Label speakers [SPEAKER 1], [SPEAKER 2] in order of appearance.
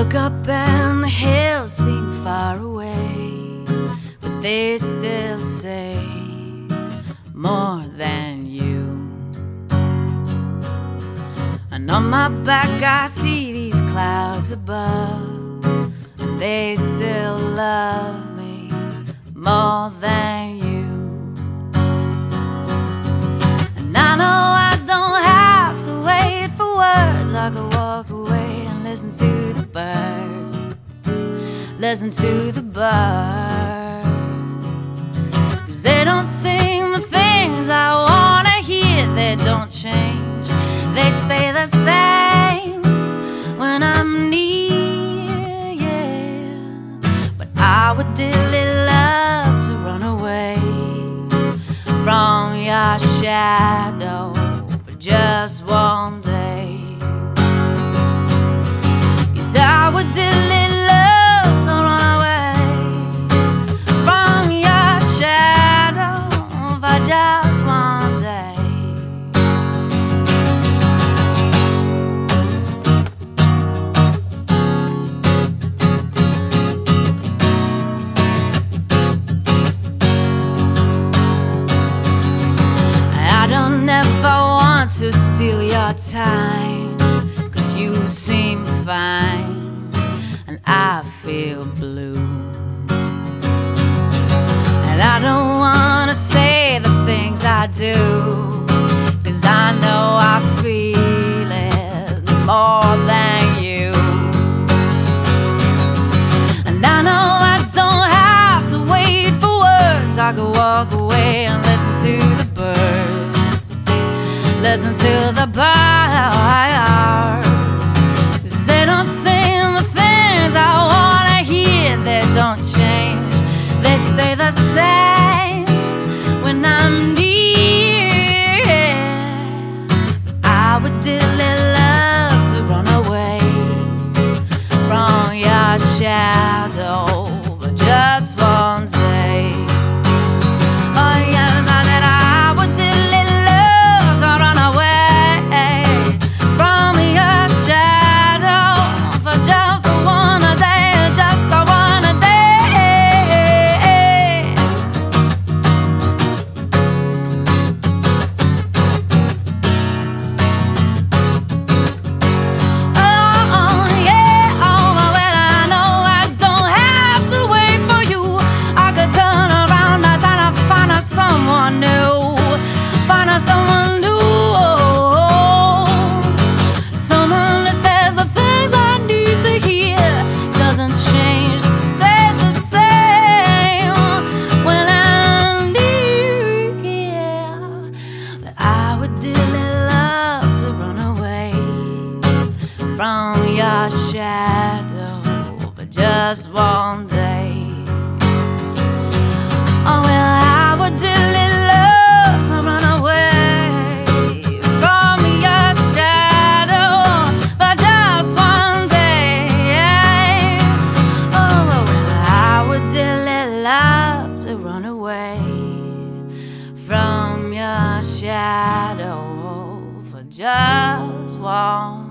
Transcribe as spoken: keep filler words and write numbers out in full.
[SPEAKER 1] look up and the hills seem far away, but they still say more than you. And on my back I see these clouds above, and they still love me more than you. And I know I don't have to wait for words. I could walk away and listen to the birds, listen to the birds, 'cause they don't sing the things I wanna hear. They don't change, they stay the same when I'm near, yeah. But I would dearly love to run away from your shadow for just one day. Yes, I would dearly love to run away from your shadow for just one day. I don't never want to steal your time, 'cause you seem fine and I feel blue. And I don't wanna say the things I do, 'cause I know I feel it more than you. And I know I don't have to wait for words. I could walk away and listen to the birds, listen to the birds, 'cause they don't sing the things I wanna hear. They don't change, they stay the same when I'm near. But I would dearly love to run away from your shadow for just one day. Oh yes, I said I would dearly love to run away from your shadow for just one day, just one day. Oh yeah, oh well, I know I don't have to wait for you. I could turn around and find someone new, find someone new, someone that says the things I need to hear. Doesn't change, stays the same when I'm near. But I would dearly love to run away from your shadow for just one day. Oh well, I would dearly love to run away from your shadow for just one day. Oh well, I would dearly love to run away from your shadow for just one